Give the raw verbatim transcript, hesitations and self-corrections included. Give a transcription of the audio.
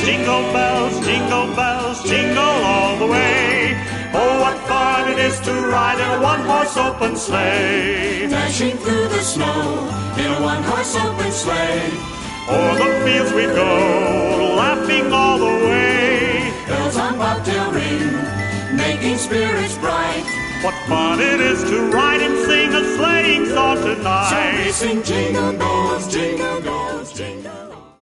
Jingle bells, jingle bells, jingle all the way. Oh, what fun it is to ride in a one-horse open sleigh. Dashing through the snow in a one-horse open sleigh. O'er the fields we go, laughing all the way. Bells on bobtail ring, making spirits bright. What fun it is to ride and sing a sleighing song tonight. So we sing jingle bells, jingle bells, jingle bells.